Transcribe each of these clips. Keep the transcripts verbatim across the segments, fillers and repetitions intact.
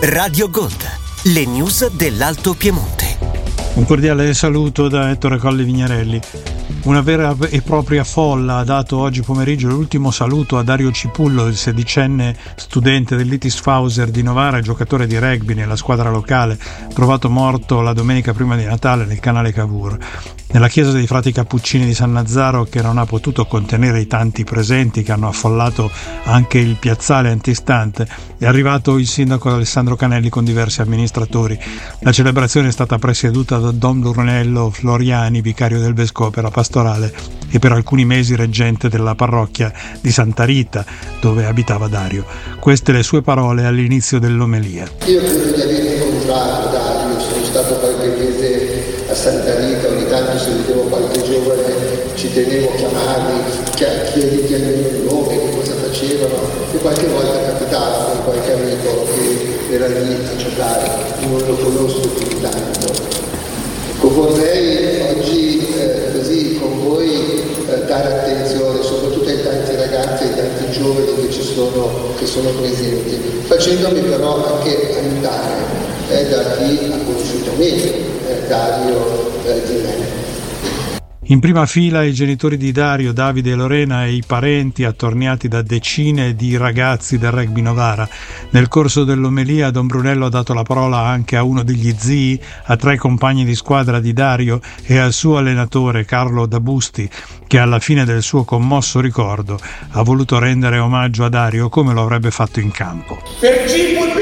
Radio Gold, le news dell'Alto Piemonte. Un cordiale saluto da Ettore Colli Vignarelli. Una vera e propria folla ha dato oggi pomeriggio l'ultimo saluto a Dario Cipullo, il sedicenne studente dell'Itisfauser di Novara e giocatore di rugby nella squadra locale, trovato morto la domenica prima di Natale nel canale Cavour. Nella chiesa dei frati Cappuccini di San Nazzaro, che non ha potuto contenere i tanti presenti che hanno affollato anche il piazzale antistante, è arrivato il sindaco Alessandro Canelli con diversi amministratori. La celebrazione è stata presieduta da Don Brunello Floriani, vicario del vescovo per la pastorale e per alcuni mesi reggente della parrocchia di Santa Rita, dove abitava Dario. Queste le sue parole all'inizio dell'omelia. Io credo di aver incontrato Dario, sono stato qualche mese a Santa Rita, ogni tanto se vedevo qualche giovane ci tenevo a chiamarli, chiediti almeno il nome, che cosa facevano, e qualche volta capitava con qualche amico che era lì a giocare, non lo conosco più di tanto. Ecco, vorrei oggi eh, così con voi eh, dare attenzione soprattutto ai tanti ragazzi e ai tanti giovani che ci sono, che sono presenti, facendomi però anche aiutare eh, da chi ha conosciuto me. Dario eh, di me. In prima fila i genitori di Dario, Davide e Lorena, e i parenti attorniati da decine di ragazzi del rugby Novara. Nel corso dell'omelia Don Brunello ha dato la parola anche a uno degli zii, a tre compagni di squadra di Dario e al suo allenatore Carlo Dabusti, che alla fine del suo commosso ricordo ha voluto rendere omaggio a Dario come lo avrebbe fatto in campo. Per cinque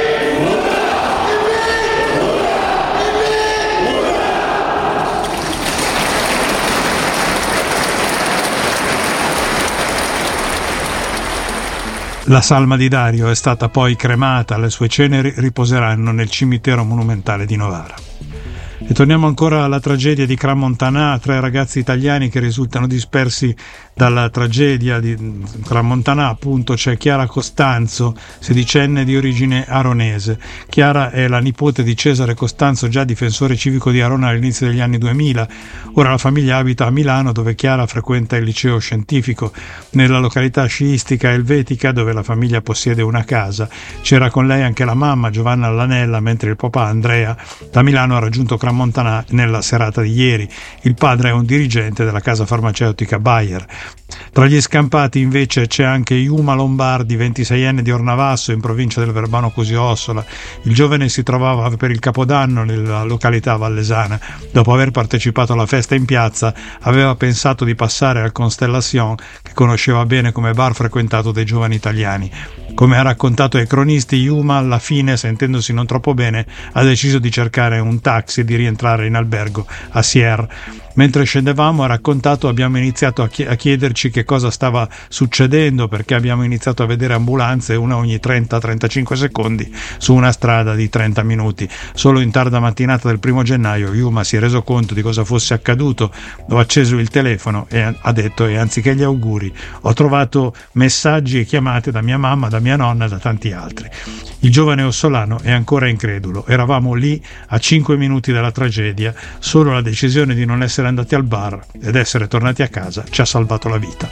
La salma di Dario è stata poi cremata, le sue ceneri riposeranno nel cimitero monumentale di Novara. E torniamo ancora alla tragedia di Crans-Montana, tre ragazzi italiani che risultano dispersi dalla tragedia di Crans-Montana. Appunto c'è Chiara Costanzo, sedicenne di origine aronese. Chiara è la nipote di Cesare Costanzo, già difensore civico di Arona all'inizio degli anni duemila. Ora la famiglia abita a Milano, dove Chiara frequenta il liceo scientifico. Nella località sciistica elvetica, dove la famiglia possiede una casa, c'era con lei anche la mamma Giovanna Lanella, mentre il papà Andrea da Milano ha raggiunto Crans-Montana nella serata di ieri. Il padre è un dirigente della casa farmaceutica Bayer. Tra gli scampati invece c'è anche Yuma Lombardi, ventiseienne di Ornavasso, in provincia del Verbano Cusio-Ossola. Il giovane si trovava per il Capodanno nella località vallesana. Dopo aver partecipato alla festa in piazza, aveva pensato di passare al Constellation, che conosceva bene come bar frequentato dai giovani italiani. Come ha raccontato ai cronisti, Yuma alla fine, sentendosi non troppo bene, ha deciso di cercare un taxi e di rientrare in albergo a Sierre. Mentre scendevamo, ha raccontato, abbiamo iniziato a chiederci che cosa stava succedendo, perché abbiamo iniziato a vedere ambulanze una ogni trenta trentacinque secondi su una strada di trenta minuti. Solo in tarda mattinata del primo gennaio Yuma si è reso conto di cosa fosse accaduto. Ho acceso il telefono e ha detto, e anziché gli auguri ho trovato messaggi e chiamate da mia mamma, da mia nonna e da tanti altri. Il giovane ossolano è ancora incredulo. Eravamo lì a cinque minuti dalla tragedia, solo la decisione di non essere andati al bar ed essere tornati a casa ci ha salvato la vita.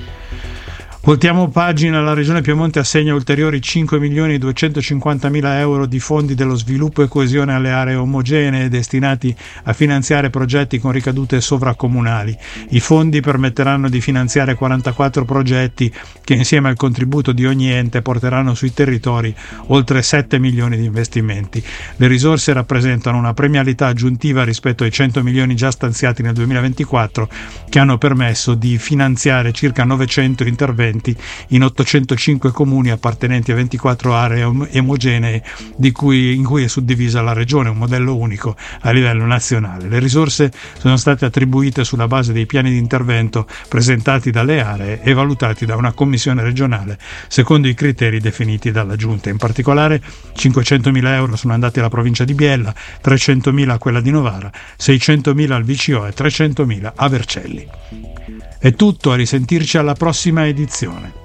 Voltiamo pagina, la Regione Piemonte assegna ulteriori cinque milioni duecentocinquantamila euro di fondi dello sviluppo e coesione alle aree omogenee destinati a finanziare progetti con ricadute sovracomunali. I fondi permetteranno di finanziare quarantaquattro progetti che insieme al contributo di ogni ente porteranno sui territori oltre sette milioni di investimenti. Le risorse rappresentano una premialità aggiuntiva rispetto ai cento milioni già stanziati nel duemilaventiquattro, che hanno permesso di finanziare circa novecento interventi in ottocentocinque comuni appartenenti a ventiquattro aree omogenee di cui, in cui è suddivisa la regione, un modello unico a livello nazionale. Le risorse sono state attribuite sulla base dei piani di intervento presentati dalle aree e valutati da una commissione regionale secondo i criteri definiti dalla Giunta. In particolare cinquecentomila euro sono andati alla provincia di Biella, trecentomila a quella di Novara, seicentomila al V C O e trecentomila a Vercelli. È tutto, a risentirci alla prossima edizione.